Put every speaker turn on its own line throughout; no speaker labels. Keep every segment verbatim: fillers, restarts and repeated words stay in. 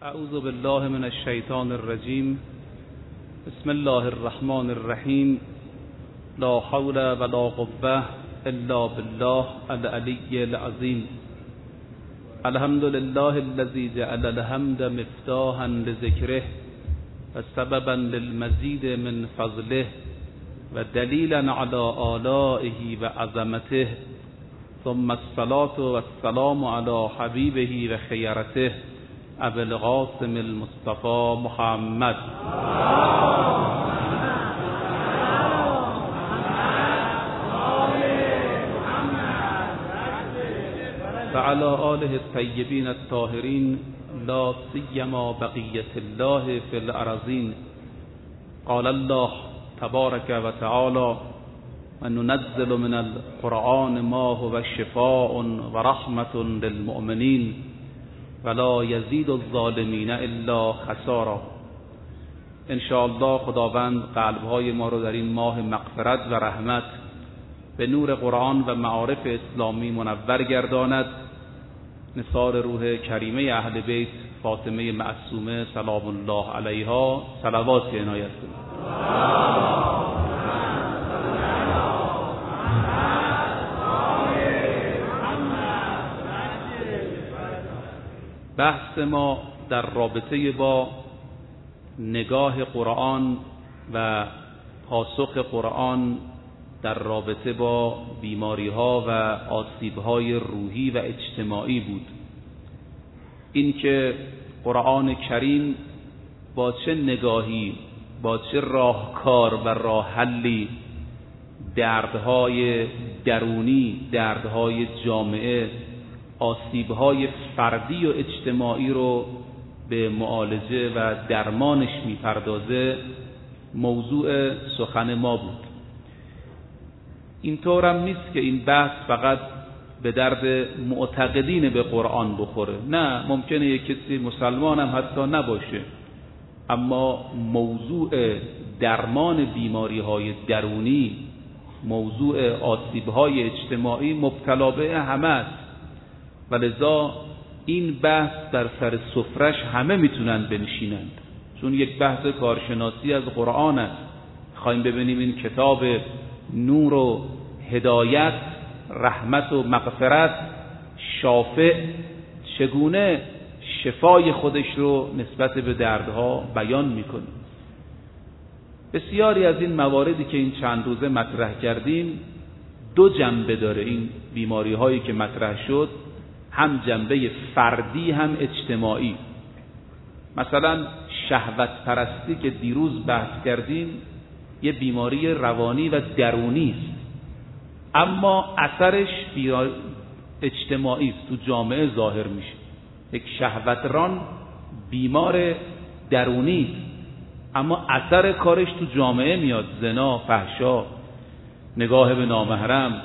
اعوذ بالله من الشیطان الرجیم. بسم الله الرحمن الرحیم. لا حول ولا قوة الا بالله العلی العظیم. الحمد لله الذي جعل الحمد مفتاحا لذکره و سببا للمزید من فضله و دلیلا علی آلائه و عظمته، ثم الصلاة والسلام علی حبیبه و خیرته ابو القاسم المصطفى محمد و علی آله الطیبین الطاهرین، لا سیما بقیة الله فی الارضین. قال الله تبارک و تعالی: و ننزل من القرآن ما هو شفاء و رحمة للمؤمنین ولا یزید الظالمین الا خسارا. ان شاء الله خداوند قلب‌های ما رو در این ماه مغفرت و رحمت به نور قرآن و معارف اسلامی منور گرداند. نثار روح کریمه اهل بیت فاطمه معصومه سلام الله علیها صلوات عنایت کنید. بحث ما در رابطه با نگاه قرآن و پاسخ قرآن در رابطه با بیماری ها و آسیب های روحی و اجتماعی بود. این که قرآن کریم با چه نگاهی، با چه راهکار و راه حلی دردهای درونی، دردهای جامعه، آسیب‌های فردی و اجتماعی رو به معالجه و درمانش می‌پردازه موضوع سخن ما بود. اینطورم نیست که این بحث فقط به درد معتقدین به قرآن بخوره. نه، ممکنه یک کسی مسلمان هم حتی نباشه، اما موضوع درمان بیماری‌های درونی، موضوع آسیب‌های اجتماعی مبتلا به همه است. ولذا این بحث در سر سفرش همه میتونن بنشینند، چون یک بحث کارشناسی از قرآن است. خواهیم ببینیم این کتاب نور و هدایت، رحمت و مغفرت، شافع چگونه شفای خودش رو نسبت به دردها بیان میکنه. بسیاری از این مواردی که این چند روزه مطرح کردیم دو جنبه داره. این بیماری هایی که مطرح شد هم جنبه فردی هم اجتماعی. مثلا شهوت پرستی که دیروز بحث کردیم یه بیماری روانی و درونی است، اما اثرش اجتماعی است، تو جامعه ظاهر میشه. یک شهوتران بیمار درونی است، اما اثر کارش تو جامعه میاد. زنا، فحشا، نگاه به نامحرم،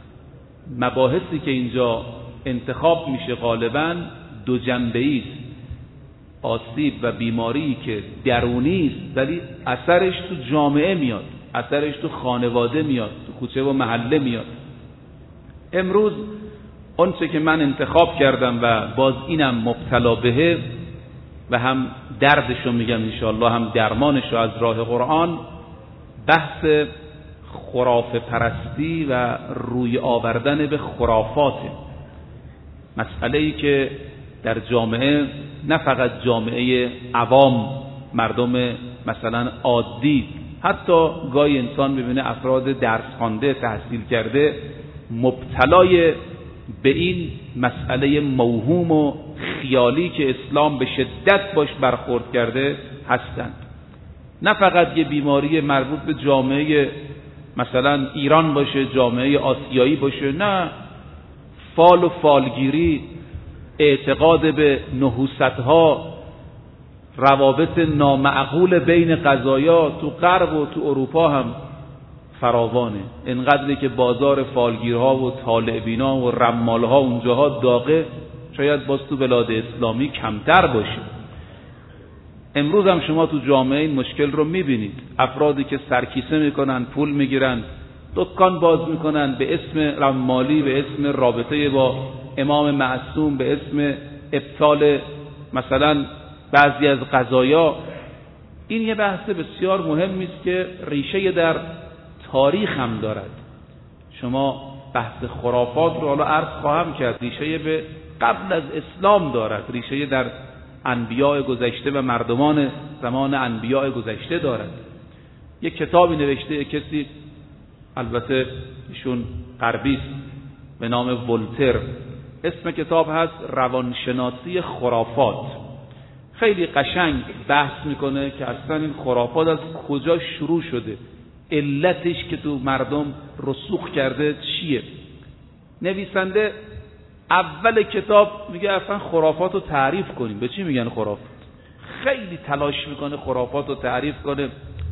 مباحثی که اینجا انتخاب میشه غالباً دو جنبه‌ای است. آسیب و بیماری که درونی است ولی اثرش تو جامعه میاد، اثرش تو خانواده میاد، تو کوچه و محله میاد. امروز اون چه که من انتخاب کردم و باز اینم مبتلا بهه و هم دردشو میگم انشاءالله هم درمانشو از راه قرآن، بحث خرافه پرستی و روی آوردن به خرافاته. مسئله‌ای که در جامعه، نه فقط جامعه عوام، مردم مثلا عادی، حتی گاهی انسان ببینه افراد درس خوانده، تحصیل کرده مبتلای به این مسئله موهوم و خیالی که اسلام به شدت باش برخورد کرده هستند. نه فقط یه بیماری مربوط به جامعه مثلا ایران باشه، جامعه آسیایی باشه، نه، فال و فالگیری، اعتقاد به نحوستها، روابط نامعقول بین قضایا تو غرب و تو اروپا هم فراوانه. اینقدری که بازار فالگیرها و طالع‌بینا و رمالها اونجاها داغه، شاید باز تو بلاد اسلامی کمتر باشه. امروز هم شما تو جامعه این مشکل رو میبینید. افرادی که سرکیسه میکنن، پول میگیرن، دکان باز میکنن به اسم رمالی، به اسم رابطه با امام معصوم، به اسم ابطال مثلا بعضی از قضایا. این یه بحث بسیار مهمی است که ریشه در تاریخ هم دارد. شما بحث خرافات رو حالا عرض خواهم کرد، ریشه به قبل از اسلام دارد، ریشه در انبیاء گذشته و مردمان زمان انبیاء گذشته دارد. یک کتابی نوشته کسی، البته ایشون غربی است، به نام ولتر. اسم کتاب هست روانشناسی خرافات. خیلی قشنگ بحث میکنه که اصلا این خرافات از کجا شروع شده، علتش که تو مردم رسوخ کرده چیه. نویسنده اول کتاب میگه اصلا خرافات رو تعریف کنیم. به چی میگن خرافات؟ خیلی تلاش میکنه خرافات رو تعریف کنه.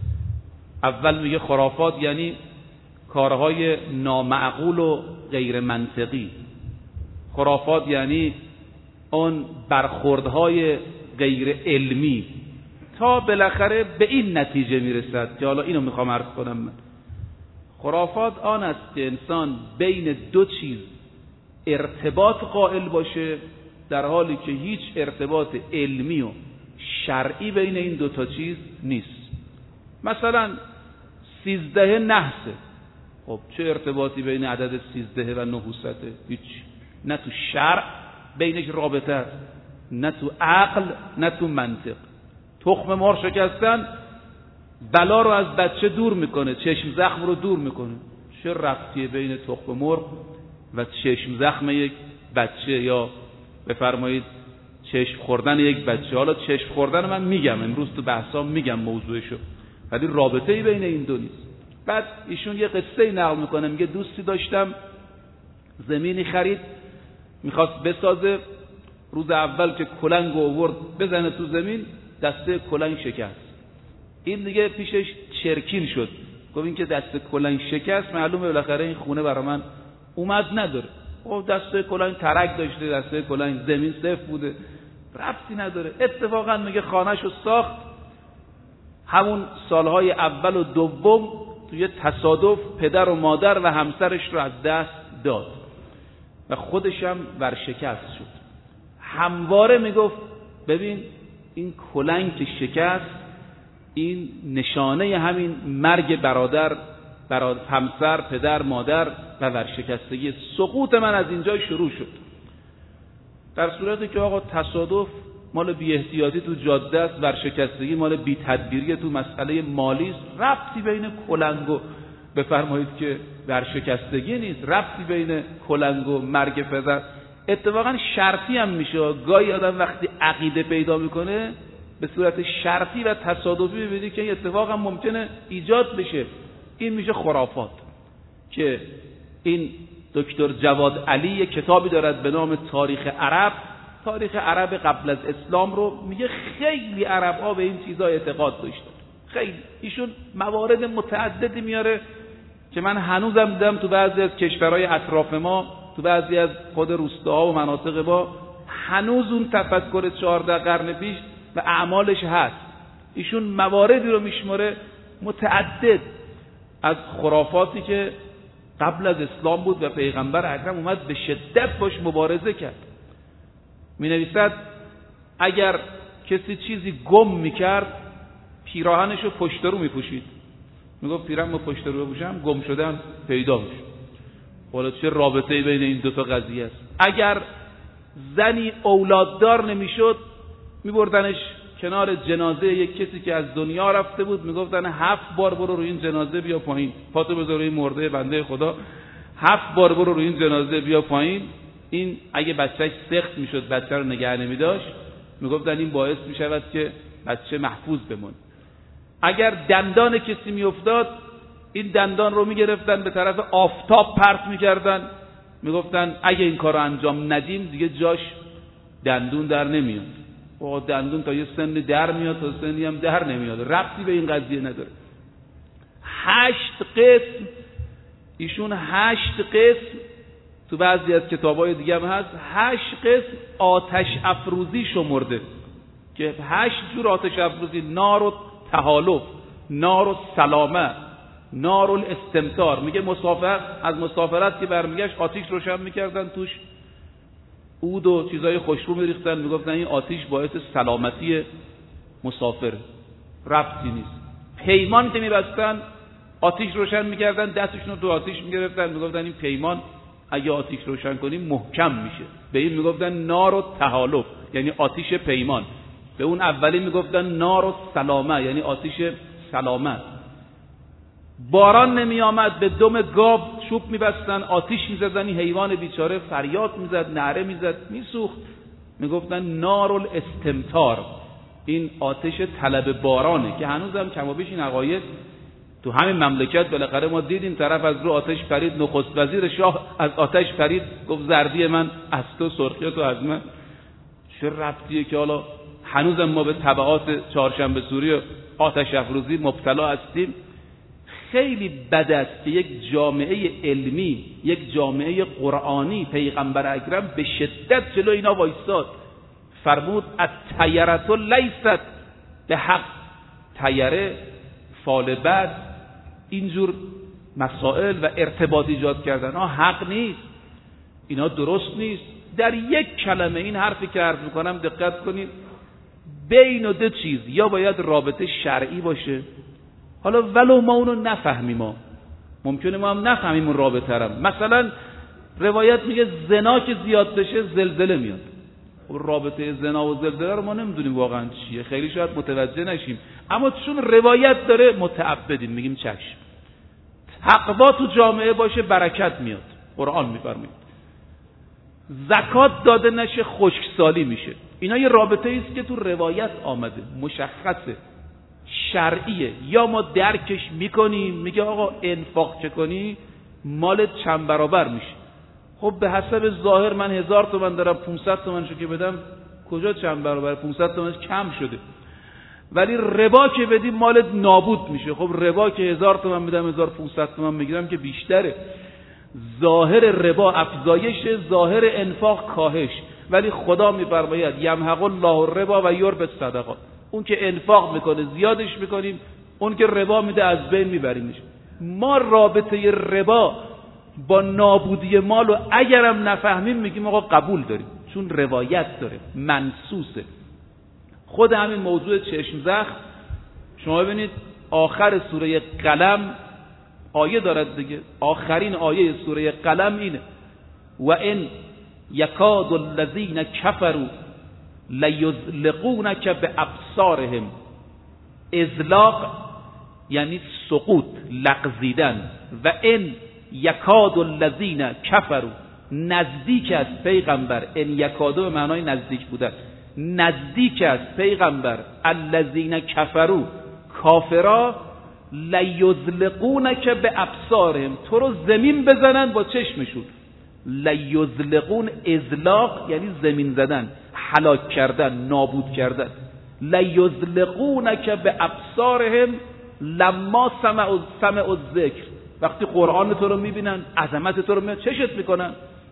اول میگه خرافات یعنی کارهای نامعقول و غیر منطقی. خرافات یعنی اون برخوردهای غیر علمی، تا بالاخره به این نتیجه میرسد که حالا اینو میخوام عرض کنم من. خرافات آن است که انسان بین دو چیز ارتباط قائل باشه، در حالی که هیچ ارتباط علمی و شرعی بین این دو تا چیز نیست. مثلا سیزده نحسه، خب چه ارتباطی بین عدد سیزده و نحوسته؟ هیچ. نه تو شرع بینش رابطه است، نه تو عقل، نه تو منطق. تخم مرغ شکستن بلا رو از بچه دور میکنه، چشم زخم رو دور میکنه. چه ربطیه بین تخم مرغ و چشم زخم یک بچه، یا بفرمایید چشم خوردن یک بچه؟ حالا چشم خوردن من میگم امروز تو بحثام میگم موضوعشو، ولی رابطه‌ای بین این دو نیست. بعد ایشون یه قصه نقل میکنه، میگه دوستی داشتم زمینی خرید، میخواست بسازه. روز اول که کلنگ آورد بزنه تو زمین، دسته کلنگ شکست. این دیگه پیشش چرکین شد، گفت این که دسته کلنگ شکست معلومه بالاخره این خونه برای من اومد نداره. او دسته کلنگ ترک داشته، دسته کلنگ زمین صفر بوده، ربطی نداره. اتفاقا میگه خانه‌شو ساخت، همون سالهای اول و دوم توی تصادف پدر و مادر و همسرش رو از دست داد و خودش هم ورشکست شد. همواره میگفت ببین این کلنگ که شکست، این نشانه همین مرگ برادر، برادر همسر، پدر، مادر و ورشکستگی. سقوط من از اینجا شروع شد. در صورتی که آقا تصادف مال بی احتیاطی تو جاده است، ورشکستگی مال بی تدبیری تو مسئله مالی است، ربطی بین کلنگ و بفرمایید که ورشکستگی نیست، ربطی بین کلنگ و مرگ پدر. اتفاقا شرطی هم میشه. گاهی آدم وقتی عقیده پیدا میکنه به صورت شرطی و تصادفی میبینی که این اتفاق هم ممکنه ایجاد بشه. این میشه خرافات. که این دکتر جواد علی کتابی دارد به نام تاریخ عرب، تاریخ عرب قبل از اسلام رو میگه. خیلی عرب ها به این چیزا اعتقاد داشتن، خیلی. ایشون موارد متعددی میاره که من هنوزم دیدم تو بعضی از کشورهای اطراف ما، تو بعضی از خود روستاها و مناطق ما هنوز اون تفکر چهارده قرن پیش و اعمالش هست. ایشون مواردی رو میشماره متعدد از خرافاتی که قبل از اسلام بود و پیغمبر اکرم اومد به شدت باش مبارزه کرد. می نویسد اگر کسی چیزی گم میکرد پیراهنش رو پشت رو میپوشید. میگفت پیراهن رو پشت رو بپوشم گم شدم پیدا میشه. والا چه رابطه‌ای بین این دو تا قضیه است. اگر زنی اولاددار نمیشد میبردنش کنار جنازه یک کسی که از دنیا رفته بود، میگفتن هفت بار برو روی این جنازه بیا پایین، پاتو بذار روی مرده بنده خدا، هفت بار برو روی این جنازه بیا پایین. این اگه بچهش سخت میشد بچه رو نگه نمیداشت، میگفتن این باعث میشود که بچه محفوظ بمونه. اگر دندان کسی میافتاد این دندان رو میگرفتن به طرف آفتاب پرت میکردن، میگفتن اگه این کار رو انجام ندیم دیگه جاش دندون در نمیاد. و دندون تا یه سن در میاد، تا سنی هم در نمیاد، ربطی به این قضیه نداره. هشت قسم، ایشون هشت قسم تو بعضی از کتابای دیگه هم هست، هشت قسم آتش افروزی شمرده که هشت جور آتش افروزی: نار و تحالف، نار و سلامه، نار و استمتار. میگه مسافر از مسافرت که برمیگشت آتش روشن میکردن توش، عود و چیزای خوشبو می‌ریختن، میگفتن این آتش باعث سلامتی مسافر، ربطی نیست. پیمان که می‌بستن آتش روشن می‌کردن، دستشون رو تو آتش می‌گرفتن، میگفتن این پیمان اگه آتش روشن کنیم محکم میشه. به این میگفتن نار و تحالف، یعنی آتش پیمان. به اون اولی میگفتن نار و سلامه، یعنی آتش سلامت. باران نمی آمد، به دم گاو چوب میبستن، آتش میزدن، این حیوان بیچاره فریاد میزد، نعره میزد، میسوخت. میگفتن نار الاستمطار، این آتش طلب بارانه، که هنوزم کم و بیش این عقاید تو همین مملکت بالاخره ما دیدیم. طرف از رو آتش پرید، نخست وزیر شاه از آتش پرید، گفت زردی من از تو، سرخی تو از من. چه ربطیه که حالا هنوزم ما به تبعات چهارشنبه سوری و آتش افروزی مبتلا هستیم؟ خیلی بد است که یک جامعه علمی، یک جامعه قرآنی، پیغمبر اکرم به شدت جلو اینا وایساد، فرمود الطیرة لیست به حق. طیره، فال بد، اینجور مسائل و ارتباط ایجاد کردن ها حق نیست، اینا درست نیست. در یک کلمه این حرفی که عرض میکنم دقت کنید، بین و دو چیز، یا باید رابطه شرعی باشه، حالا ولو ما اونو نفهمیم، ما ممکنه ما هم نفهمیم اون رابطه رو. مثلا روایت میگه زنا که زیاد بشه زلزله میاد. خب رابطه زنا و زلزله رو ما نمیدونیم واقعا چیه، خیلی شاید متوجه نشیم، اما چون روایت داره متعبدیم، میگیم چشم. تقوا تو جامعه باشه برکت میاد، قرآن میفرماید. زکات داده نشه خشکسالی میشه. اینا یه رابطه ایست که تو روایت آمده، مشخصه، شرعیه. یا ما درکش میکنیم، میگه آقا انفاق چه کنی مالت چند برابر میشه. خب به حسب ظاهر من هزار تومن دارم، پونصد تومنشو که بدم کجا چند برابر؟ پونصد تومنش کم شده. ولی ربا که بدیم مالت نابود میشه. خب ربا که هزار تومن بدم هزار و پونصد تومن میگیرم که بیشتره. ظاهر ربا افزایش، ظاهر انفاق کاهش. ولی خدا میفرماید یمحق الله الربا و یربی الصدقات. اون که انفاق میکنه زیادش میکنیم، اون که ربا میده از بین میبریمش. ما رابطه ربا با نابودی مال و اگرم نفهمیم میگیم آقا قبول داریم، چون روایت داره، منصوصه. خود همین موضوع چشم زخم شما ببینید آخر سوره قلم آیه دارد دیگه، آخرین آیه سوره قلم اینه و ان یکاد الذین کفروا لیزلقونک بابصارهم. ازلاق یعنی سقوط، لغزیدن. و ان یکاد الذین کفروا، نزدیک است پیغمبر، ان یکادو به معنای نزدیک بودن، نزدیک است پیغمبر، الذین کفروا، کافرا، لیزلقونک بابصارهم، تو رو زمین بزنن با چشمشون. لیزلقون، ازلاق یعنی زمین زدن، هلاک کردن، نابود کردن. لیزلقونک بابصارهم لما سمعوا سمعوا الذکر، وقتی قرآن تو رو میبینن، عظمت تو رو میبینن، چشت میکنن.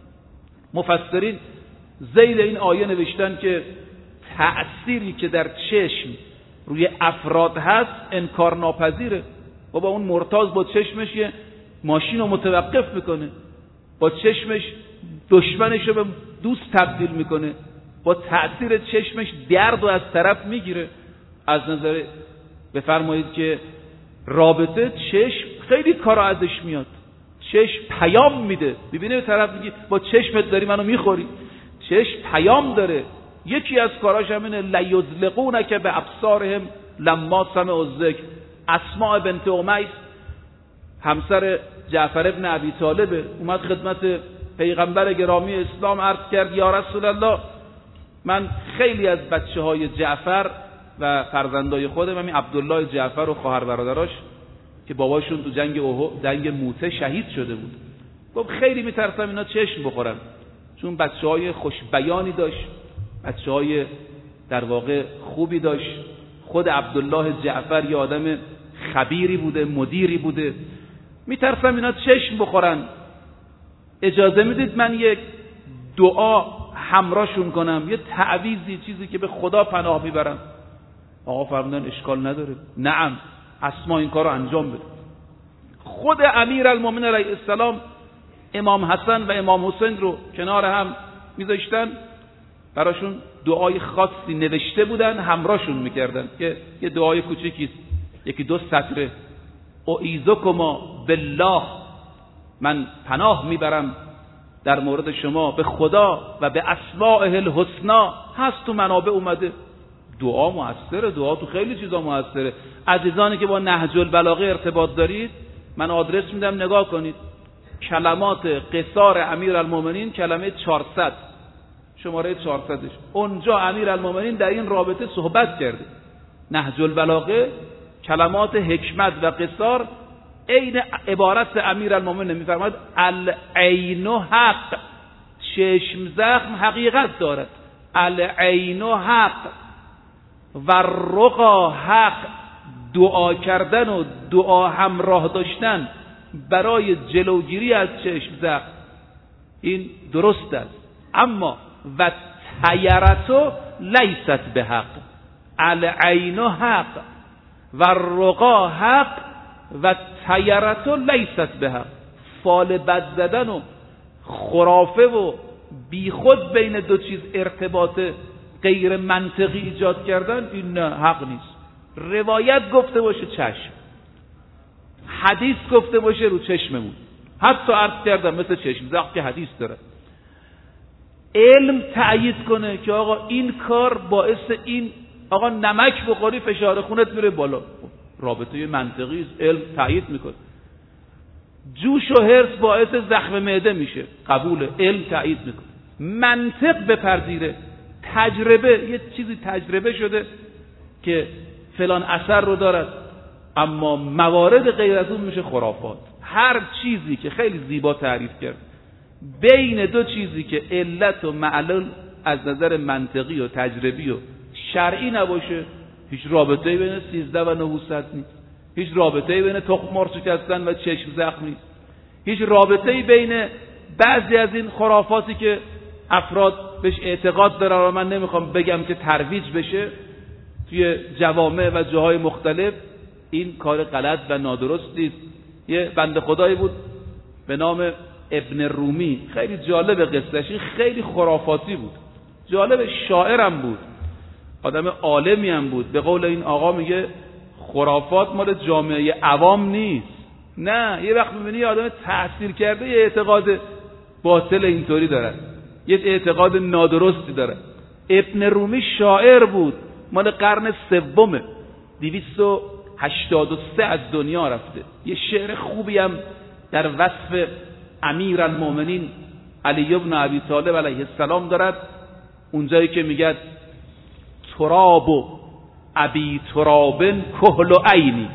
مفسرین ذیل این آیه نوشتن که تأثیری که در چشم روی افراد هست انکار ناپذیره. و با اون مرتاض با چشمش یه ماشین رو متوقف میکنه، با چشمش دشمنش رو به دوست تبدیل میکنه، با تأثیر چشمش درد و از طرف میگیره. از نظر بفرمایید که رابطه چشم خیلی کارا ازش میاد. چشم پیام میده، ببینه به طرف میگی با چشمت داری منو میخوری. چشم پیام داره. یکی از کاراش همینه لیزلقونک بابصارهم لما سمعوا الذکر. اسماء بنت امیس همسر جعفر ابن ابی طالب اومد خدمت پیغمبر گرامی اسلام عرض کرد یا رسول الله، من خیلی از بچه های جعفر و فرزندای خودم، همین عبدالله جعفر و خواهر برادراش که باباشون تو جنگ احد، جنگ موته شهید شده بود، گفت خیلی میترسم اینا چشم بخورن، چون بچه های خوش بیانی داشت، بچه های در واقع خوبی داشت. خود عبدالله جعفر یه آدم خبیری بوده، مدیری بوده، میترسم اینا چشم بخورن. اجازه میدید من یک دعا همراهشون کنم، یه تعویضی، چیزی که به خدا پناه میبرم؟ آقا فرمودن اشکال نداره. نعم، اسما این کارو انجام بده. خود امیر المومنین علیه السلام امام حسن و امام حسین رو کنار هم میذاشتن، براشون دعای خاصی نوشته بودن، همراهشون میکردن که یه دعای کوچیکی یکی دو سطره، اعیذکما بالله، من پناه میبرم در مورد شما به خدا و به اسمائه الحسنا، هست تو منابع اومده. دعا موثره، دعا تو خیلی چیزا موثره. عزیزانی که با نهج البلاغه ارتباط دارید، من آدرس میدم نگاه کنید، کلمات قصار امیرالمومنین کلمه چهارصد، شماره چهارصدش، اونجا امیرالمومنین در این رابطه صحبت کرده. نهج البلاغه کلمات حکمت و قصار عین عبارت امیرالمومنین میفرماید العین حق، چشم زخم حقیقت دارد، العین حق و رقا حق، دعا کردن و دعا همراه داشتن برای جلوگیری از چشم زخم این درست است، اما و تیرتو لیست به حق، العین حق و رقا حق و تیرتو لیست به حق. فال بد زدن و خرافه و بی خود بین دو چیز ارتباط غیر منطقی ایجاد کردن، این نه، حق نیست. روایت گفته باشه چشم، حدیث گفته باشه رو چشممون، حتی عرض کردم مثل چشم زخم که حدیث داره، علم تأیید کنه که آقا این کار باعث این، آقا نمک بخوری فشار خونت میره بالا، رابطه منطقی است، علم تأیید میکنه. جوش و حرص باعث زخم معده میشه، قبول، علم تأیید میکنه. منطق بپذیره، تجربه، یه چیزی تجربه شده که فلان اثر رو دارد، اما موارد غیر از اون میشه خرافات. هر چیزی که خیلی زیبا تعریف کرد بین دو چیزی که علت و معلول از نظر منطقی و تجربی و شرعی نباشه، هیچ رابطه‌ای بین سیزده و نحوست نیست، هیچ رابطه‌ای بین تخم مرغ شکستن و چشم زخم نیست، هیچ رابطه‌ای بین بعضی از این خرافاتی که افراد بهش اعتقاد دارن و من نمیخوام بگم که ترویج بشه توی جوامع و جاهای مختلف، این کار غلط و نادرستی است. یه بنده خدایی بود به نام ابن رومی، خیلی جالب قصهش، خیلی خرافاتی بود، جالب، شاعرم بود، آدم عالمی هم بود. به قول این آقا میگه خرافات مال جامعه عوام نیست، نه، یه وقت میبینی یه آدم تحصیل کرده یه اعتقاد باطل اینطوری داره، یه اعتقاد نادرستی داره. ابن رومی شاعر بود، مال قرن سومه، دویست و هشتاد و سه از دنیا رفته. یه شعر خوبی هم در وصف امیرالمومنین علی ابن ابی طالب علیه السلام دارد، اونجایی که میگه تراب و ابی ترابن کحل و عینی،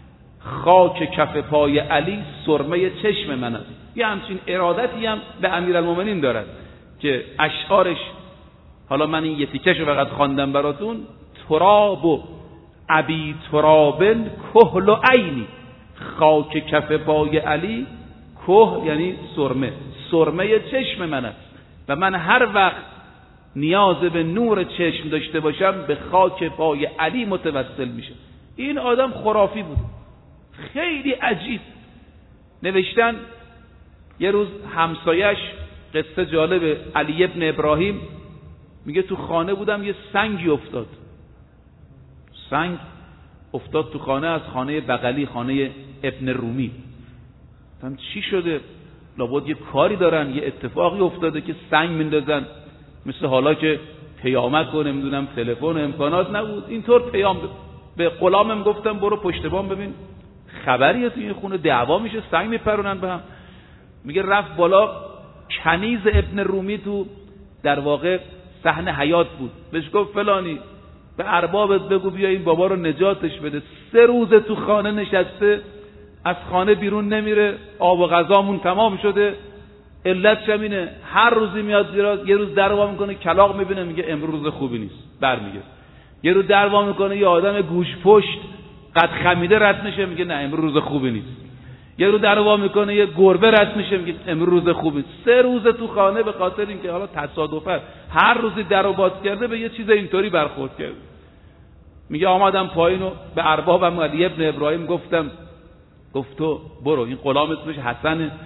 خاک کف پای علی سرمه چشم من است. یه همچین ارادتی هم به امیرالمومنین دارد که اشعارش، حالا من این یه تیکشو فقط خواندم براتون، تراب و ابی ترابن کحل و عینی، خاک کف پای علی، که یعنی سرمه، سرمه چشم من است و من هر وقت نیاز به نور چشم داشته باشم به خاک پای علی متوسل میشه. این آدم خرافی بود، خیلی عجیب. نوشتن یه روز همسایش، قصه جالبه، علی ابن ابراهیم میگه تو خانه بودم یه سنگی افتاد، سنگ افتاد تو خانه از خانه بغلی، خانه ابن رومی. گفتم چی شده؟ لابد یه کاری دارن، یه اتفاقی افتاده که سنگ میندازن، مثل حالا که پیامک و نمیدونم تلفن و امکانات نبود، اینطور پیام به غلامم گفتم برو پشت بام ببین خبریه تو این خونه، دعوا میشه، سنگ میپرونن به هم. میگه رفت بالا، کنیز ابن رومی تو در واقع صحن حیات بود، بهش گفت فلانی به اربابت بگو بیا این بابا رو نجاتش بده، سه روزه تو خانه نشسته، از خانه بیرون نمیره، آب و غذامون تمام شده، علتش هم اینه هر روزی میاد زیرا، یه روز در وا میکنه کلاغ میبینه میگه امروز خوبی نیست برمیگرده، یه روز در وا میکنه یه آدم گوش پشت قد خمیده رد میشه میگه نه امروز خوبی نیست، یه روز در وا میکنه یه گربه رد میشه میگه امروز خوبی نیست. سه روز تو خانه به خاطر اینکه حالا تصادفاً هر روزی درو باز کرده به یه چیز اینطوری برخورد کرد. میگه آمدم پایین و به اربابم علی ابن ابراهیم گفتم، گفت تو برو، این غلام اسمش حسنه،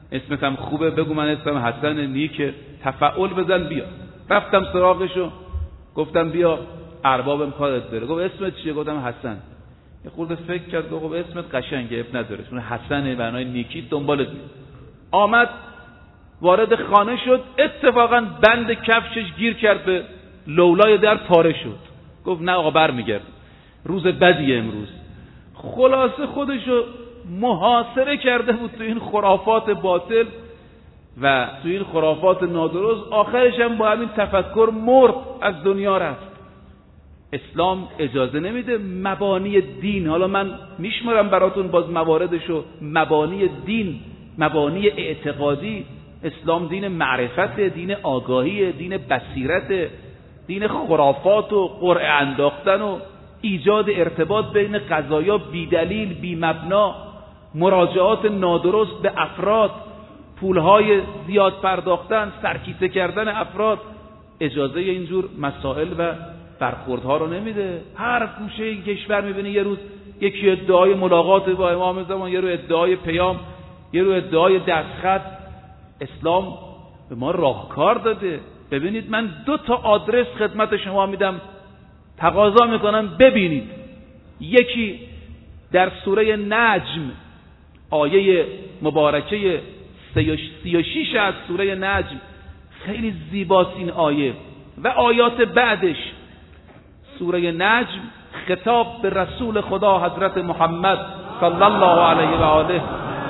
اسمت هم خوبه، بگو من اسمم حسن نیکه، تفعول بزن بیا. رفتم سراغشو، گفتم بیا اربابم کارت داره. گفت اسمت چیه؟ گفتم حسن. یه خورده فکر کرد، گفت اسمت قشنگه، اب نداره، اسم حسنه، معنای نیکی، دنبالت میاد. آمد وارد خانه شد، اتفاقا بند کفشش گیر کرد به لولای در، پاره شد. گفت نه آقا برمیگرد، روز بدیه امروز. خلاصه خودشو محاصره کرده بود تو این خرافات باطل و تو این خرافات نادرست. آخرش هم با همین تفکر مرد، از دنیا رفت. اسلام اجازه نمیده مبانی دین، حالا من میشمارم براتون باز مواردشو، مبانی دین، مبانی اعتقادی. اسلام دین معرفت، دین آگاهی، دین بصیرت، دین خرافات و قرعه انداختن و ایجاد ارتباط بین قضایا بی دلیل، بی مبنا، مراجعات نادرست به افراد، پولهای زیاد پرداختن، سرکیسه کردن افراد. اجازه اینجور مسائل و برخوردها رو نمیده. هر گوشه این کشور میبینی یه روز یکی ادعای ملاقات با امام زمان، یه رو ادعای پیام، یه رو ادعای دستخط. اسلام به ما راهکار داده. ببینید من دو تا آدرس خدمت شما میدم، تقاضا میکنم ببینید. یکی در سوره نجم، آیه مبارکه سی و شش از سوره نجم، خیلی زیباست این آیه و آیات بعدش. سوره نجم خطاب به رسول خدا حضرت محمد صلی الله علیه و آله،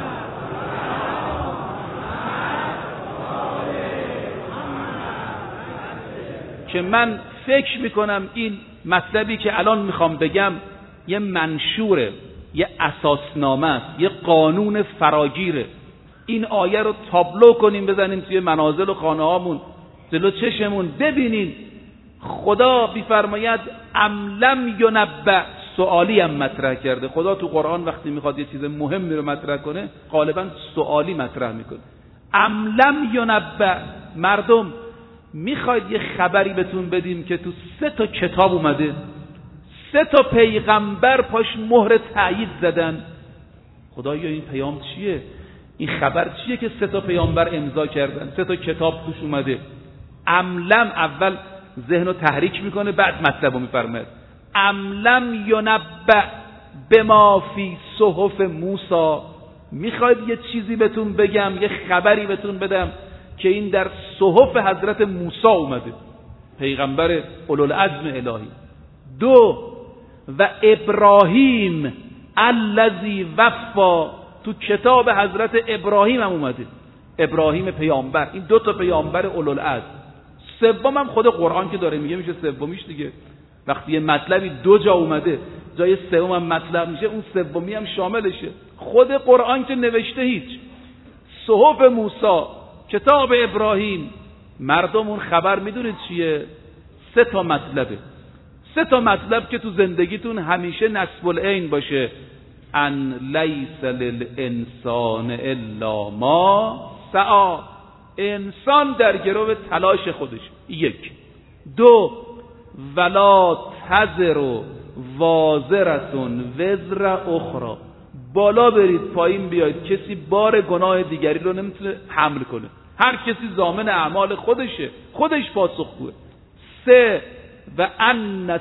که من فکر میکنم این مطلبی که الان میخوام بگم یه منشوره، یه اساسنامه است، یه قانون فراگیره. این آیه رو تابلو کنیم، بزنیم توی منازل و خانه هامون، جلو چشمون ببینین. خدا میفرماید ام لم ینبأ، سوالی هم مطرح کرده. خدا تو قرآن وقتی میخواد یه چیز مهمی رو مطرح کنه غالبا سوالی مطرح میکنه. ام لم ینبأ، مردم میخواید یه خبری بهتون بدیم که تو سه تا کتاب اومده، سه تا پیغمبر پاش مهر تایید زدن. خدایا این پیام چیه؟ این خبر چیه که سه تا پیامبر امضا کردن، سه تا کتاب توش اومده؟ ام لم، اول ذهنو تحریک میکنه، بعد مطلبو میفرماید. ام لم ینبأ بما فی صحف موسی، میخواید یه چیزی بهتون بگم، یه خبری بهتون بدم که این در صحف حضرت موسی اومده، پیغمبر اولوالعزم الهی. دو، و ابراهیم الذی وفا، تو کتاب حضرت ابراهیم هم اومده، ابراهیم پیامبر. این دو تا پیامبر اولوالعزم. سوم هم خود قرآن که داره میگه میشه سومیش دیگه. وقتی یه مطلبی دو جا اومده جای سوم هم مطلب میشه، اون سومی هم شاملشه. خود قرآن که نوشته هیچ. صحف موسی، کتاب ابراهیم. مردم اون خبر میدونید چیه؟ سه تا مطلبه، سه تا مطلب که تو زندگیتون همیشه نصب العین باشه. ان لیس للانسان الا ما سعی، انسان در گرو تلاش خودش. یک. دو، ولا تزر وازرتون وزر اخرى، بالا برید پایین بیاید، کسی بار گناه دیگری رو نمیتونه حمل کنه. هر کسی ضامن اعمال خودشه، خودش پاسخگوه. سه، و ان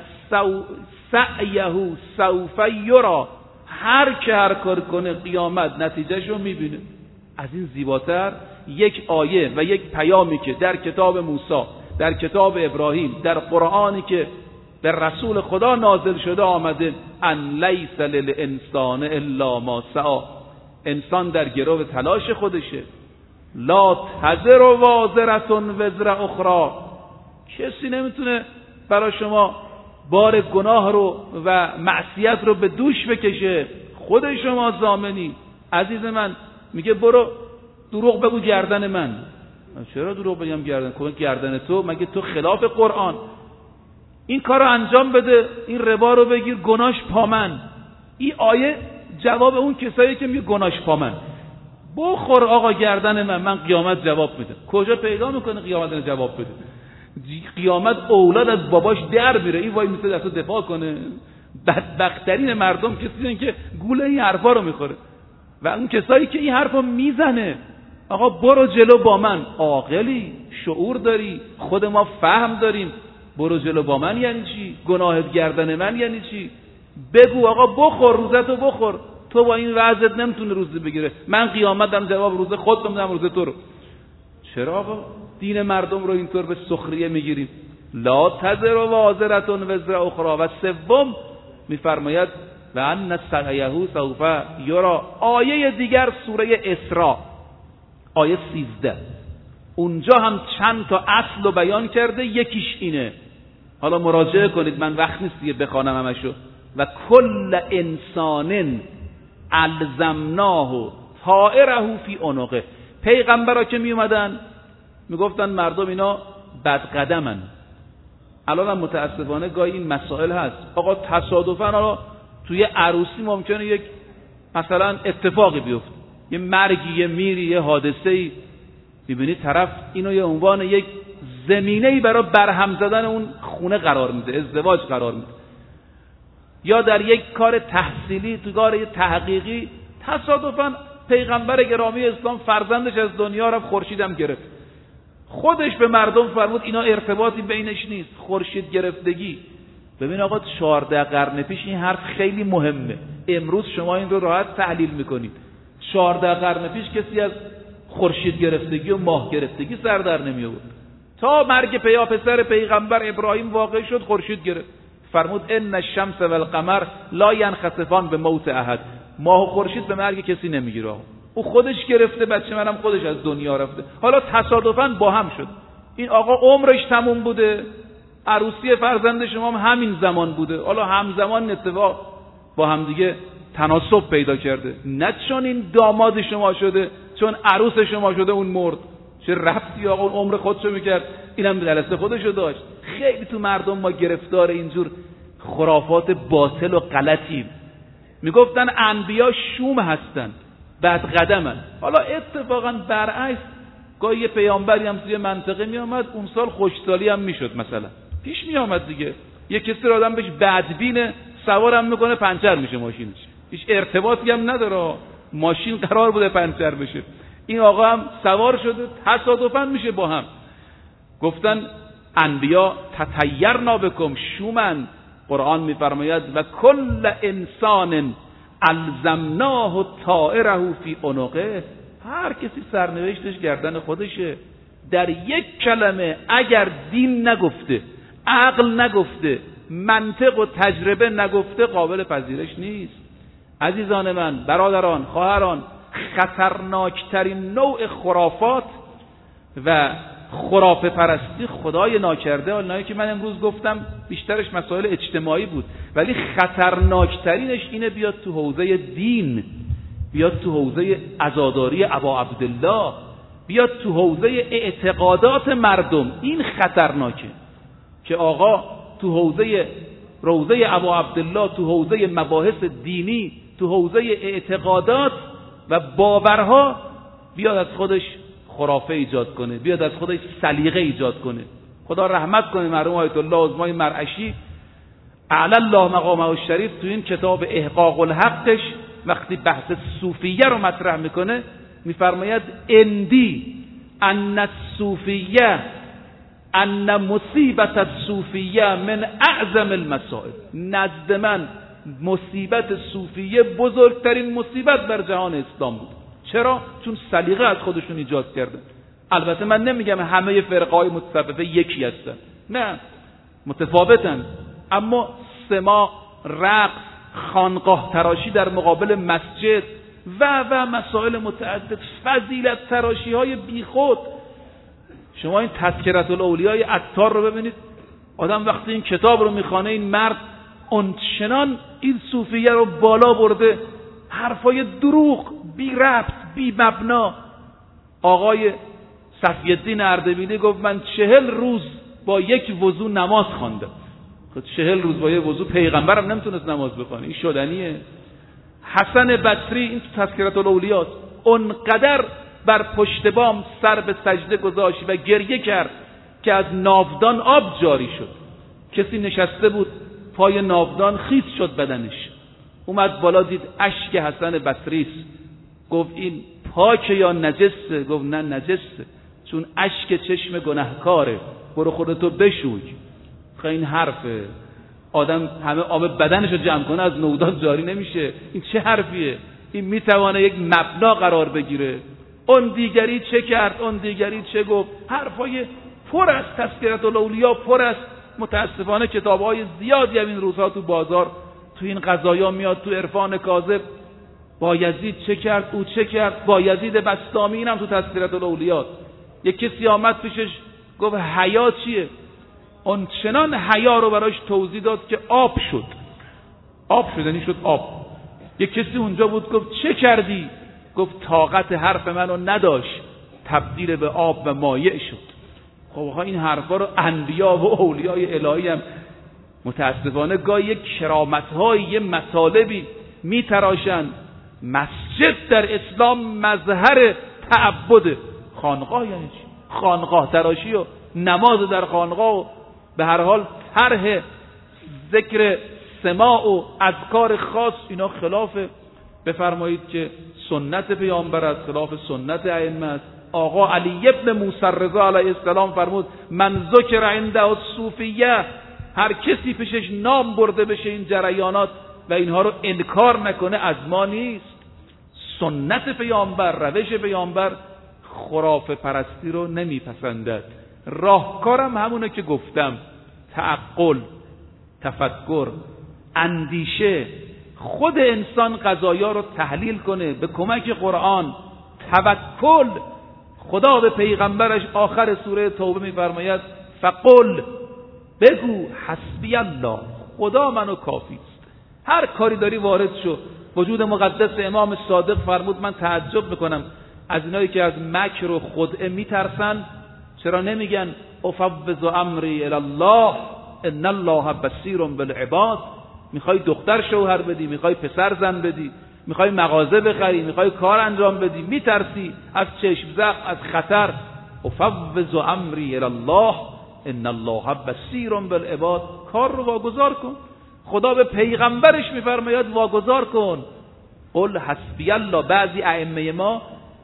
سعیه سوف یری، هر که هر کار کنه قیامت نتیجهشو میبینه. از این زیباتر یک آیه و یک پیامی که در کتاب موسی، در کتاب ابراهیم، در قرآنی که در رسول خدا نازل شده آمده، ان لیس للانسان الا ما سعی، انسان در گرو تلاش خودشه. لا تزر وازرتون وزر اخرى، کسی نمیتونه برای شما بار گناه رو و معصیت رو به دوش بکشه، خود شما ضامنی. عزیز من میگه برو دروغ بگو گردن من. چرا دروغ بگم گردن؟ کدوم گردن تو؟ مگه تو خلاف قرآن؟ این کار رو انجام بده، این ربا رو بگیر، گناش پا من. این آیه جواب اون کسایی که میگه گناش پا من. بخور آقا گردن من، من قیامت جواب میدم. کجا پیدا میکنه قیامت رو جواب بده؟ قیامت اولاد از باباش در میره، این وای میسه دستو دفاع کنه. بدبخترین مردم کسی هستن که گوله این حرفا رو میخوره و اون کسایی که این حرفا میزنه. آقا برو جلو با من، عاقلی، شعور داری، خود ما فهم داریم، برو جلو با من یعنی چی؟ گناهت گردن من یعنی چی؟ بگو آقا بخور، روزتو بخور، تو با این وضعت نمیتونه روزه بگیره، من قیامت دارم جواب روزه خودم میدم روزه تو رو. چرا آقا دین مردم رو اینطور به سخریه میگیریم؟ لا تزر وازرة وزر اخرى. و سوم میفرماید و ان سعیه سوف یرا. آیه دیگر سوره اسراء آیه سیزده، اونجا هم چند تا اصل رو بیان کرده، یکیش اینه، حالا مراجعه کنید، من وقت نیست دیگه بخوانم همشو. و کل انسان الزمناه طائره فی عنقه. پیغمبرا که می اومدن میگفتن مردم اینا بدقدمن. الان هم متاسفانه گاهی این مسائل هست. آقا تصادفاً حالا توی عروسی ممکنه یک مثلا اتفاقی بیفته، یه مرگی، یه میری، یه حادثه‌ای، میبینی طرف اینو یه عنوان یک زمینه‌ای برای برهم زدن اون خونه قرار میده، ازدواج قرار میده. یا در یک کار تحصیلی، تو کار تحقیقی، تصادفاً پیغمبر گرامی اسلام فرزندش از دنیا رفت، خورشیدم گرفت. خودش به مردم فرمود اینا ارتباطی بینش نیست، خورشید گرفتگی. ببین آقا چهارده قرن پیش این حرف خیلی مهمه، امروز شما این رو راحت تحلیل میکنید. چهارده قرن پیش کسی از خورشید گرفتگی و ماه گرفتگی سر در نمی آورد. تا مرگ پیا پسر پیغمبر ابراهیم واقع شد، خورشید گرفت. فرمود ان الشمس والقمر لا ينخسفان به موت احد. ماه و خورشید به مرگ کسی نمیگیره. او خودش گرفته، بچه منم خودش از دنیا رفته. حالا تصادفاً با هم شد. این آقا عمرش تموم بوده، عروسی فرزند شما هم همین زمان بوده، حالا همزمان اتفاق با هم دیگه تناسب پیدا کرده. نه چون این داماد شما شده، چون عروس شما شده اون مرد. چه ربطی آقا، اون عمر خودشو میکرد، اینم جلسه خودشو داشت. خیلی تو مردم ما گرفتار اینجور خرافات باطل و غلطی. میگفتن انبیا شوم هستن، بعد قدمن. حالا اتفاقا برعکس، گاهی یه پیامبری هم توی منطقه میامد، اون سال خوشسالی هم میشد، مثلا پیش میامد دیگه. یه کسی رو آدم بهش بدبینه، سوارم میکنه، پنچر میشه ماشینش، هیچ ارتباطی هم نداره، ماشین قرار بوده پنچر بشه، این آقا هم سوار شده، تصادفاً میشه با هم. گفتن انبیا تطیرنا بکم شومن. قرآن میفرماید و کل انسان الزمناه طائره فی عنقه. هر کسی سرنوشتش گردن خودشه. در یک کلمه اگر دین نگفته، عقل نگفته، منطق و تجربه نگفته، قابل پذیرش نیست. عزیزان من، برادران، خواهران، خطرناکترین نوع خرافات و خرافه پرستی خدای ناکرده، اونایی که من امروز گفتم بیشترش مسائل اجتماعی بود، ولی خطرناکترینش اینه بیاد تو حوزه دین، بیاد تو حوزه عزاداری ابا عبدالله، بیاد تو حوزه اعتقادات مردم. این خطرناکه که آقا تو حوزه روضه ابا عبدالله، تو حوزه مباحث دینی، تو حوزه اعتقادات و باورها بیاد از خودش خرافه ایجاد کنه، بیاد از خودش سلیقه ایجاد کنه. خدا رحمت کنه مرحوم آیت الله عظمای مرعشی اعلی الله مقامه الشریف، تو این کتاب احقاق الحقش وقتی بحث صوفیه رو مطرح میکنه میفرماید اندی ان الصوفیه ان مصیبت الصوفیه من اعظم المصائب. نزد من مصیبت صوفیه بزرگترین مصیبت بر جهان اسلام بود. چرا؟ چون سلیقه از خودشون ایجاد کردن. البته من نمیگم همه فرقه‌های متصوفه یکی هستن، نه، متفاوتن، اما سماع، رقص، خانقاه تراشی در مقابل مسجد و و مسائل متعدد، فضیلت تراشی های بیخود. شما این تذکرة الاولیای عطار رو ببینید، آدم وقتی این کتاب رو میخوانه، این مرد اونچنان این صوفیه رو بالا برده، حرفای دروغ، بی ربط، بی مبنا. آقای صفی الدین اردبیلی گفت من چهل روز با یک وضو نماز خواندم. خود چهل روز با یک وضو پیغمبرم نمیتونست نماز بخونه، این شدنیه؟ حسن بصری، این تو تذکرة الاولیاست، اونقدر بر پشت بام سر به سجده گذاشت و گریه کرد که از ناودان آب جاری شد. کسی نشسته بود پای ناودان، خیس شد بدنش، اومد بالا دید اشک حسن بصری است، گفت این پاک یا نجسه؟ گفت نه نجسه، چون اشک چشم گناهکاره، برو خودتو بشوی. خیلی این حرفه، آدم همه آب بدنشو جمع کنه از نودان جاری نمیشه. این چه حرفیه؟ این میتوانه یک مبنا قرار بگیره. اون دیگری چه کرد، اون دیگری چه گفت، حرفای پر از تذکرة الاولیا پر است. متاسفانه کتاب‌های زیادی هم این روزها تو بازار تو این قضایا میاد، تو عرفان کاذب بایزید چه کرد، او چه کرد، بایزید بسطامی اینم تو تذکرة الاولیا. یک کسی آمد پیشش گفت حیا چیه؟ اون چنان حیا رو براش توضیح داد که آب شد. آب شد یعنی شد آب. یک کسی اونجا بود گفت چه کردی؟ گفت طاقت حرف منو نداشت، تبدیل به آب و مایع شد. خب این حرفا رو انبیا و اولیای الهی هم متاسفانه گاهی یک کرامت‌های یه مطالبی میتراشن. مسجد در اسلام مظهر تعبد. خانقاه یعنی چی؟ خانقاه تراشی و نماز در خانقاه و به هر حال طرح ذکر سماع و اذکار خاص، اینا خلاف بفرمایید که سنت پیامبر است، خلاف سنت ائمه است. آقا علی ابن موسی رضا علیه السلام فرمود من ذکر عنده الصوفیه، هر کسی پیشش نام برده بشه این جریانات و اینها رو انکار نکنه از ما نیست. سنت پیامبر، روش پیامبر خرافه پرستی رو نمیپسندد. راهکارم همونه که گفتم، تعقل، تفکر، اندیشه. خود انسان قضایا رو تحلیل کنه به کمک قرآن. توکل. خدا به پیغمبرش آخر سوره توبه میفرماید فقل، بگو حسبی الله، خدا منو کافی است. هر کاری داری وارد شو. وجود مقدس امام صادق فرمود من تعجب میکنم از اینایی که از مکر و خدعه میترسن، چرا نمیگن افوض امری الی الله ان الله بصیر بالعباد؟ میخوای دختر شوهر بدی، میخوای پسر زن بدی، میخوای مغازه بخری، میخوای کار انجام بدی، میترسی از چشم زخم، از خطر. افوض امری الی الله ان الله بصیر بالعباد. کار رو واگذار کن. خدا به پیغمبرش میفرماید واگذار کن. قل حسبی الله. بعضی ائمه ما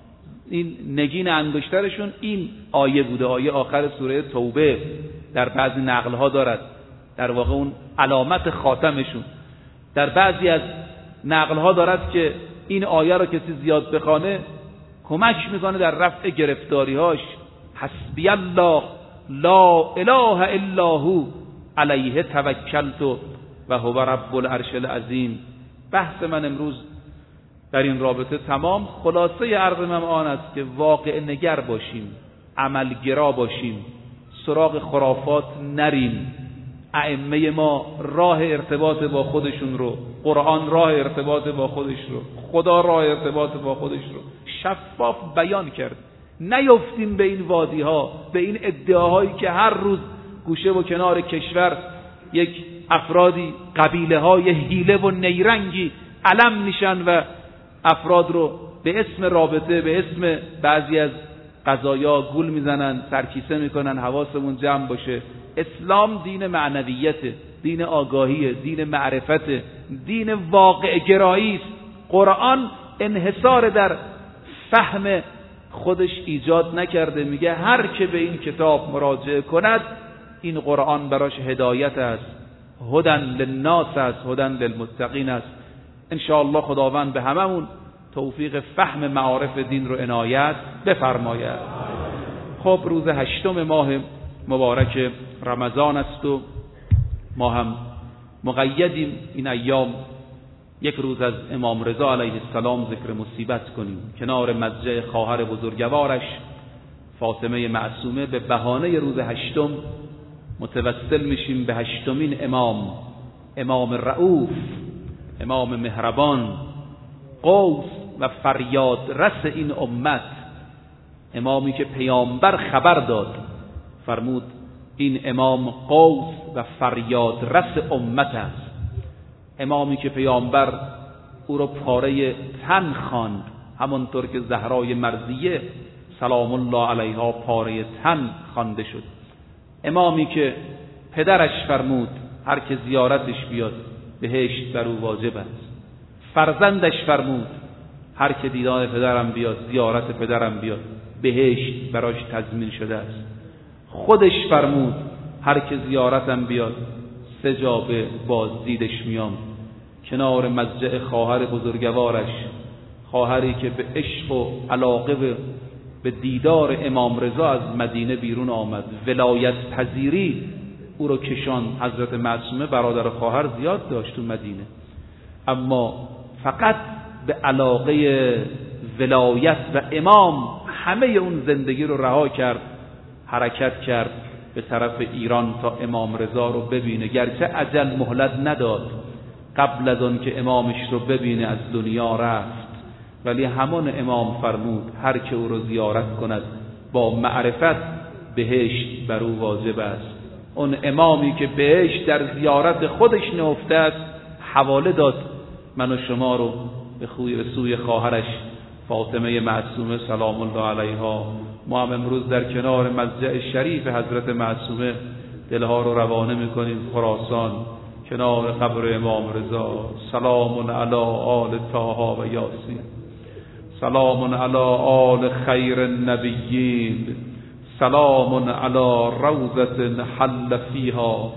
این نگین انگشترشون این آیه بوده، آیه آخر سوره توبه در بعضی نقلها دارد، در واقع اون علامت خاتمشون. در بعضی از نقلها دارد که این آیه رو کسی زیاد بخونه کمک میکنه در رفع گرفتاریهاش. حسبی الله لا اله الا هو علیه توکلت و هو رب العرش العظیم. بحث من امروز در این رابطه تمام. خلاصه عرض من آن است که واقع نگر باشیم، عملگرا باشیم، سراغ خرافات نریم. ائمه ما راه ارتباط با خودشون رو، قرآن راه ارتباط با خودش رو، خدا راه ارتباط با خودش رو شفاف بیان کرد. نیفتیم به این وادی ها، به این ادعاهایی که هر روز گوشه و کنار کشور یک افرادی قبیله های حیله و نیرنگی علم میشن و افراد رو به اسم رابطه، به اسم بعضی از قضایا گول میزنن، سرکیسه میکنن. حواسمون جمع باشه. اسلام دین معنویته، دین آگاهیه، دین معرفته، دین واقع گرایی است. قرآن انحصار در فهم خودش ایجاد نکرده. میگه هر که به این کتاب مراجعه کند این قرآن براش هدایت است، هدن للناس است، هدن للمتقین است. انشاءالله خداوند به هممون توفیق فهم معارف دین رو عنایت بفرماید. خب روز هشتم ماه مبارک رمضان است و ما هم مقیدیم این ایام یک روز از امام رضا علیه السلام ذکر مصیبت کنیم کنار مضجع خواهر بزرگوارش فاطمه معصومه. به بهانه روز هشتم متوسل میشیم به هشتمین امام، امام رؤوف، امام مهربان، قوس و فریاد رس این امت، امامی که پیامبر خبر داد فرمود این امام قوس و فریاد رس امت است. امامی که پیامبر او را پاره تن خواند، همانطور که زهرای مرضیه سلام الله علیها پاره تن خوانده شد. امامی که پدرش فرمود هر که زیارتش بیاد بهشت بر او واجب است. فرزندش فرمود هر که دیدار پدرم بیاد، زیارت پدرم بیاد، بهشت براش تضمین شده است. خودش فرمود هر که زیارتم بیاد سه جا به بازدیدش میام، کنار مضجع خواهر بزرگوارش، خواهری که به عشق و علاقه به به دیدار امام رضا از مدینه بیرون آمد، ولایت پذیری او رو کشان. حضرت معصومه برادر خواهر زیاد داشت تو مدینه، اما فقط به علاقه ولایت و امام همه اون زندگی رو رها کرد، حرکت کرد به طرف ایران تا امام رضا رو ببینه. گرچه اجل مهلت نداد، قبل از آن که امامش رو ببینه از دنیا رفت، ولی همون امام فرمود هر که او رو زیارت کند با معرفت بهشت بر او واجب است. اون امامی که بهشت در زیارت خودش نهفته است حواله داد من و شما رو به خوی به سوی خواهرش فاطمه معصومه سلام الله علیها. ما هم امروز در کنار مضجع شریف حضرت معصومه دلها رو روانه میکنیم خراسان، کنار قبر امام رضا. سلام علی آل طه و یاسین، سلام علی آل خیر النبیین، سلام علی روضة حل فیها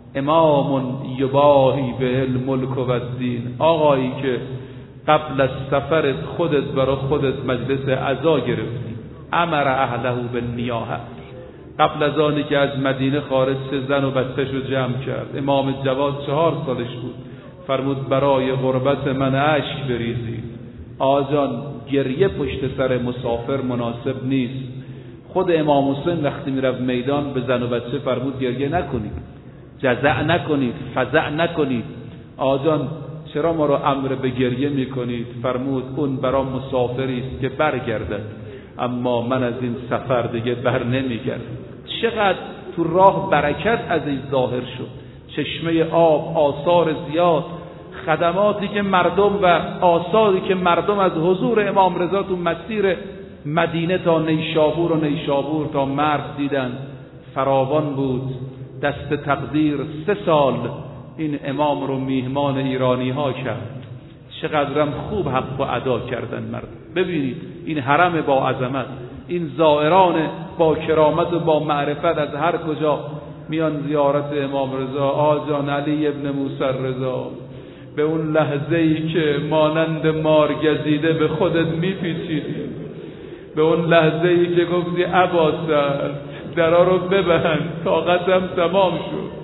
امام یباهی به الملک و الدین. آقایی که قبل از سفرت خودت برای خودت مجلس عزا گرفتی، امر اهله بالنیاحه، قبل از آنی که از مدینه خارج شه زن و بچه‌ش رو جمع کرد. امام جواد چهار سالش بود، فرمود برای غربت من اشک بریزید. آجان گریه پشت سر مسافر مناسب نیست. خود امام حسین وقتی میرفت میدان به زن و بچه فرمود گریه نکنید، جزع نکنید، فزع نکنید. آجان چرا ما رو امر به گریه میکنید؟ فرمود اون برای مسافری است که برگردد، اما من از این سفر دیگه بر نمیگردم. چقدر تو راه برکت از این ظاهر شد، چشمه آب، آثار زیاد، خدماتی که مردم و آثاری که مردم از حضور امام رضا تو مسیر مدینه تا نیشابور و نیشابور تا مرو دیدن فراوان بود. دست تقدیر سه سال این امام رو میهمان ایرانی ها کرد. چقدرم خوب حق و ادا کردن مردم. ببینید این حرم با عظمت، این زائران با کرامت و با معرفت از هر کجا میان زیارت امام رضا. آجان علی ابن موسی رضا، به اون لحظه ای که مانند مار گزیده به خودت میپیچیدی، به اون لحظه ای که گفتی عباسر درا رو ببند، طاقتم تمام شد.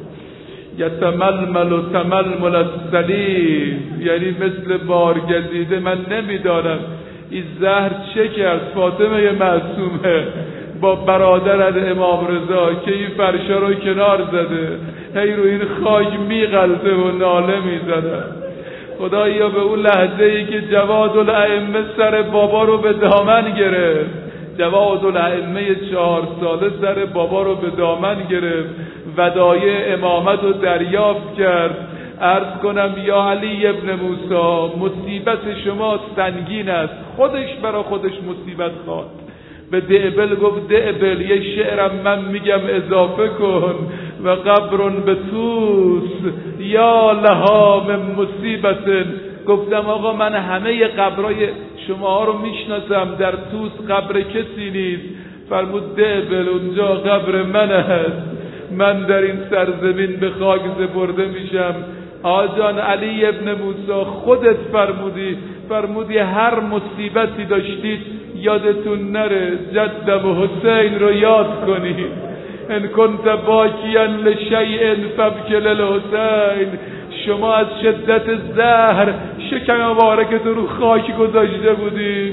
یتململ و تململ السلیل، یعنی مثل بار گزیده. من نمیدانم این زهر چه کرد فاطمه معصومه با برادر امام رضا که این فرشا رو کنار زده، هی رو این خاک میغلطه و ناله میزده. خدایا به اون لحظه ای که جواد الائمه سر بابا رو به دامن گرفت، جواد الائمه چهار ساله سر بابا رو به دامن گرفت، ودایع امامت رو دریافت کرد. عرض کنم یا علی ابن موسی، مصیبت شما سنگین است. خودش برا خودش مصیبت خواد. به دعبل گفت دعبل یه شعرم من میگم اضافه کن، و قبر به توس یا لها من مصیبت. گفتم آقا من همه قبرای شما ها رو میشناسم، در توس قبر کسی نیست. فرمود دعبل اونجا قبر من است، من در این سرزمین به خاک سپرده میشم. آجان علی ابن موسی خودت فرمودی، فرمودی هر مصیبتی داشتید یادتون نره جدم و حسین رو یاد کنید. ان کنت باکیا لشیء فابکی للحسین. شما از شدت زهر شکم مبارکت رو خاک گذاشته بودی.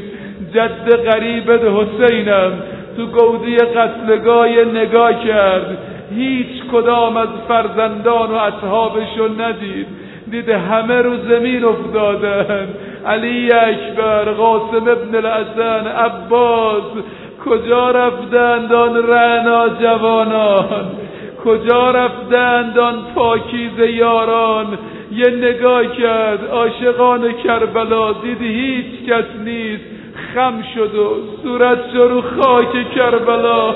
جد غریبت حسینم تو گودی قتلگاه نگاه کرد، هیچ کدام از فرزندان و اصحابشو ندید، دید همه رو زمین افتادن. علی اکبر، قاسم ابن الحسن، عباس، کجا رفتند آن رعنا جوانان؟ کجا رفتند آن پاکیزه یاران؟ یه نگاه کرد عاشقان کربلا، دید هیچ کس نیست، خم شد و صورت رو خاک کربلا.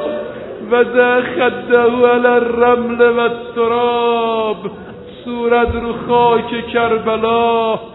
وضع خده علی الرمل و التراب، صورت رو خاک کربلا.